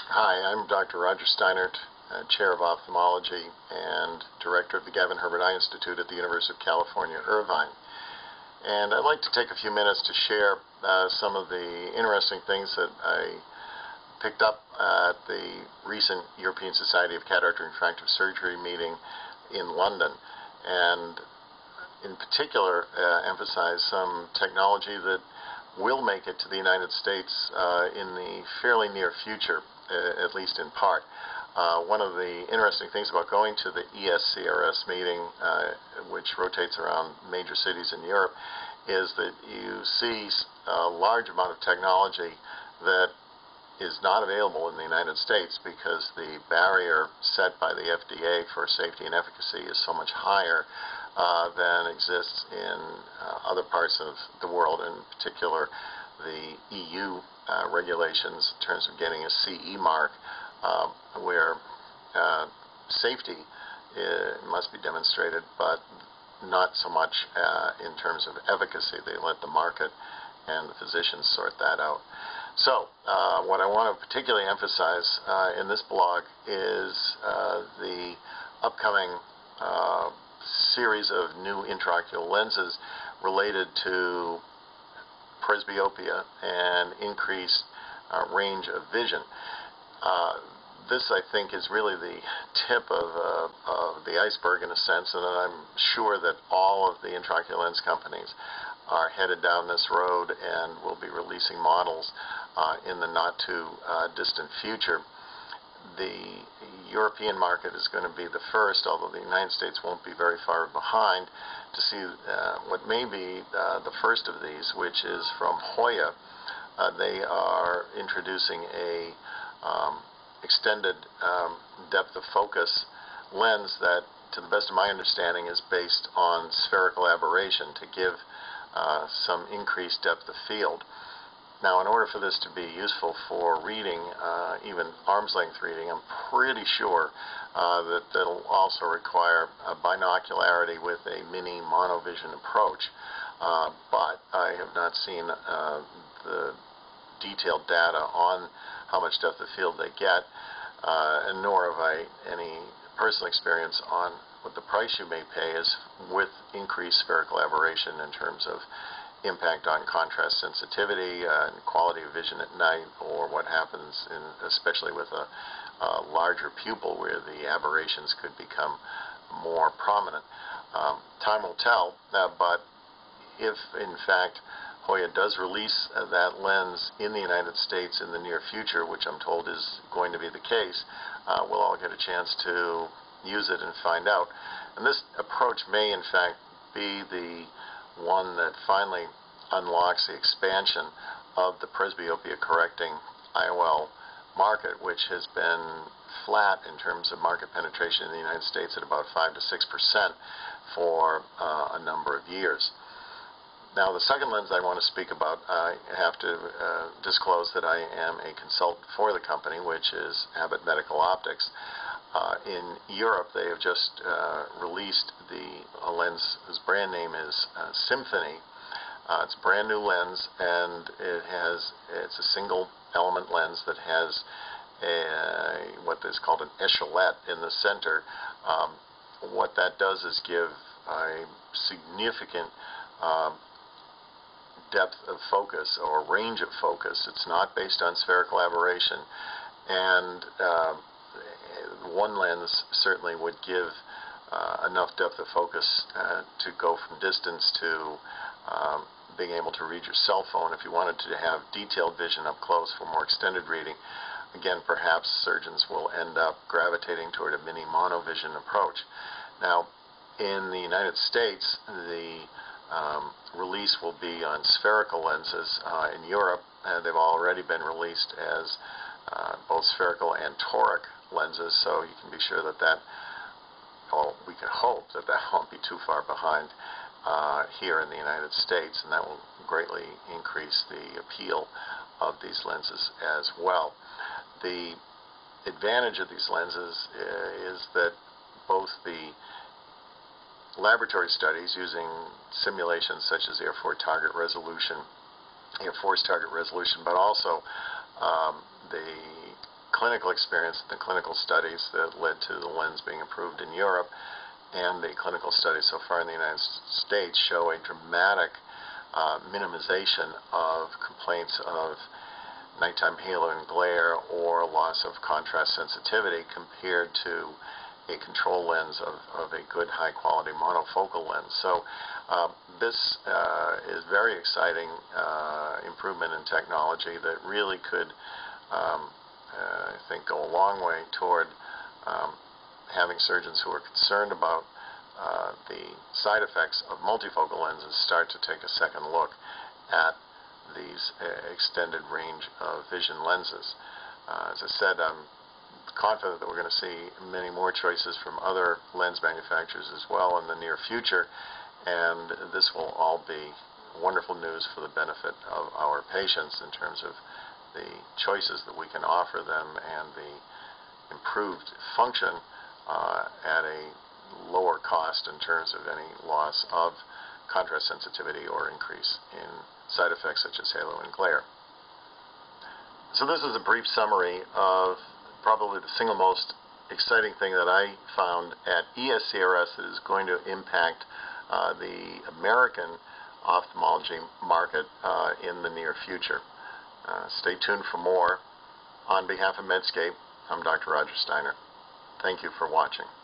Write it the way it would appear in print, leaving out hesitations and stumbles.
Hi, I'm Dr. Roger Steinert, Chair of Ophthalmology and Director of the Gavin Herbert Eye Institute at the University of California, Irvine. And I'd like to take a few minutes to share some of the interesting things that I picked up at the recent European Society of Cataract and Refractive Surgery meeting in London, and in particular emphasize some technology that will make it to the United States in the fairly near future, at least in part. One of the interesting things about going to the ESCRS meeting, which rotates around major cities in Europe, is that you see a large amount of technology that is not available in the United States because the barrier set by the FDA for safety and efficacy is so much higher than exists in other parts of the world, in particular the EU regulations in terms of getting a CE mark, where safety must be demonstrated, but not so much in terms of efficacy. They let the market and the physicians sort that out. So what I want to particularly emphasize in this blog is the upcoming series of new intraocular lenses related to presbyopia and increased range of vision. This, I think, is really the tip of the iceberg in a sense, and I'm sure that all of the intraocular lens companies are headed down this road and will be releasing models in the not too distant future. The European market is going to be the first, although the United States won't be very far behind, to see what may be the first of these, which is from Hoya. They are introducing a extended depth of focus lens that, to the best of my understanding, is based on spherical aberration to give some increased depth of field. Now, in order for this to be useful for reading, even arm's length reading, I'm pretty sure that it'll also require a binocularity with a mini monovision approach. But I have not seen the detailed data on how much depth of field they get, and nor have I any personal experience on what the price you may pay is with increased spherical aberration in terms of impact on contrast sensitivity and quality of vision at night, or what happens especially with a larger pupil where the aberrations could become more prominent. Time will tell, but if in fact Hoya does release that lens in the United States in the near future, which I'm told is going to be the case, we'll all get a chance to use it and find out. And this approach may in fact be the one that finally unlocks the expansion of the presbyopia correcting IOL market, which has been flat in terms of market penetration in the United States at about 5 to 6% for a number of years. Now, the second lens I want to speak about, I have to disclose that I am a consultant for the company, which is Abbott Medical Optics. In Europe, they have just released a lens whose brand name is Symphony. It's a brand new lens, and it's a single element lens that has what is called an echolette in the center. What that does is give a significant depth of focus or range of focus. It's not based on spherical aberration, and one lens certainly would give enough depth of focus to go from distance to being able to read your cell phone if you wanted to have detailed vision up close for more extended reading. Again, perhaps surgeons will end up gravitating toward a mini monovision approach. Now, in the United States, the release will be on spherical lenses. In Europe, they've already been released as both spherical and toric lenses, so you can be sure that well, we can hope that won't be too far behind here in the United States, and that will greatly increase the appeal of these lenses as well. The advantage of these lenses is that both the laboratory studies using simulations such as Air Force target resolution, but also the clinical experience, the clinical studies that led to the lens being approved in Europe, and the clinical studies so far in the United States show a dramatic minimization of complaints of nighttime halo and glare or loss of contrast sensitivity compared to a control lens of a good high-quality monofocal lens. So this is very exciting improvement in technology that really could, I think, go a long way toward having surgeons who are concerned about the side effects of multifocal lenses start to take a second look at these extended range of vision lenses. As I said, I'm confident that we're going to see many more choices from other lens manufacturers as well in the near future, and this will all be wonderful news for the benefit of our patients in terms of the choices that we can offer them and the improved function at a lower cost in terms of any loss of contrast sensitivity or increase in side effects such as halo and glare. So this is a brief summary of probably the single most exciting thing that I found at ESCRS that is going to impact the American ophthalmology market in the near future. Stay tuned for more. On behalf of Medscape, I'm Dr. Roger Steiner. Thank you for watching.